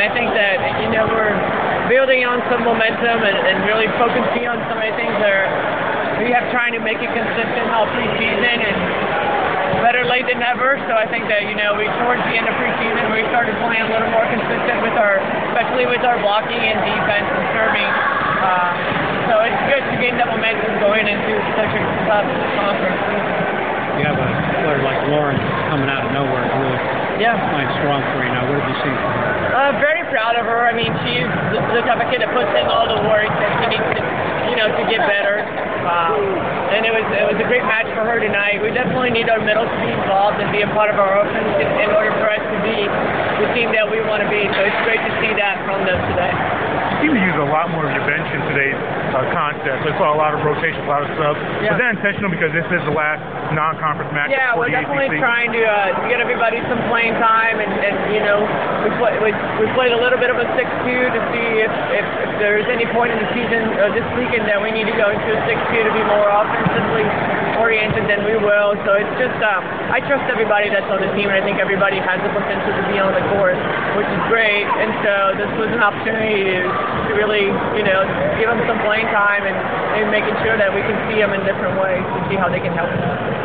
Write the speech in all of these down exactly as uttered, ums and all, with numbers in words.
I think that, you know, we're building on some momentum and, and really focusing on some of the things that are, we have trying to make it consistent all preseason and better late than never. So I think that, you know, we towards the end of preseason we started playing a little more consistent with our, especially with our blocking and defense and serving. Uh, so it's good to gain that momentum going into such a tough conference. You have a player like Lauren coming out of nowhere and really yeah. playing strong for you now. What have you seen from her? Uh, very proud of her. I mean, she's the, the type of kid that puts in all the work that she needs to, you know, to get better. Um, and it was it was a great match for her tonight. We definitely need our middle to be involved and be a part of our offense in, in order for us to be the team that we want to be. So it's great to see that from them today. You seem to use a lot more of your bench in today's uh, contest. I saw a lot of rotation, a lot of subs. Yeah. Was that intentional because this is the last non-conference match yeah, for we're the definitely A C C? trying to, uh, to get everybody some playing time, and, and you know, we, play, we, we played a little bit of a six two to see if, if, if there's any point in the season uh, this weekend that we need to go into a six two to be more offensively oriented, then we will. So it's just, um, I trust everybody that's on the team, and I think everybody has the potential to be on the court, which is great. And so this was an opportunity to, to really, you know, give them some playing time and, and making sure that we can see them in different ways to see how they can help us.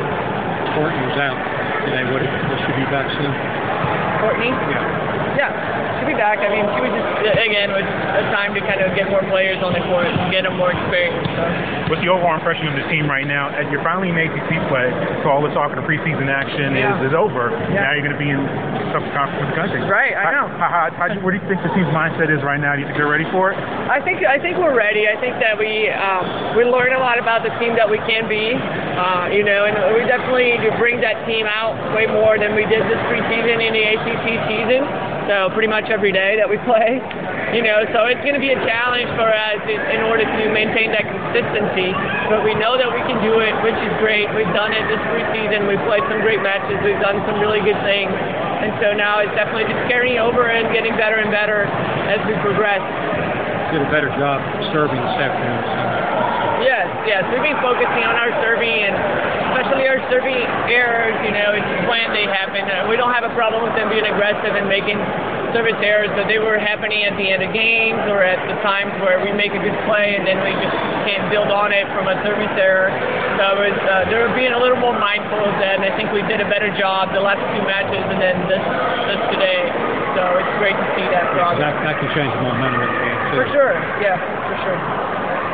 Courtney was out today. What, will she be back soon? Courtney? Yeah. Yeah, she'll be back. I mean, she was just, again, it was a time to kind of get more players on the court and get them more experience. So. What's the overall impression of the team right now? As you're finally in A C C play, so all the talk of the preseason action yeah. is, is over. Yeah. Now you're going to be in the toughest conference in the country. Right, I know. How, how, how, where do you think the team's mindset is right now? Do you think they're ready for it? I think I think we're ready. I think that we um, we learn a lot about the team that we can be, uh, you know, and we definitely need to bring that team out way more than we did this preseason in the A C C season. So pretty much every day that we play, you know, so it's going to be a challenge for us in, in order to maintain that consistency. But we know that we can do it, which is great. We've done it this preseason. We've played some great matches. We've done some really good things. And so now it's definitely just carrying over and getting better and better as we progress. Did a better job serving this afternoon. Yes, yes. We've been focusing on our serving, and especially our serving errors. You know, it's when they happen. Uh, we don't have a problem with them being aggressive and making service errors, but they were happening at the end of games or at the times where we make a good play and then we just can't build on it from a service error. So it was, uh, they were being a little more mindful of that, and I think we did a better job the last two matches and then this, this today. So it's great to see that progress. That, that can change the momentum of the game, too. For sure, yeah, for sure.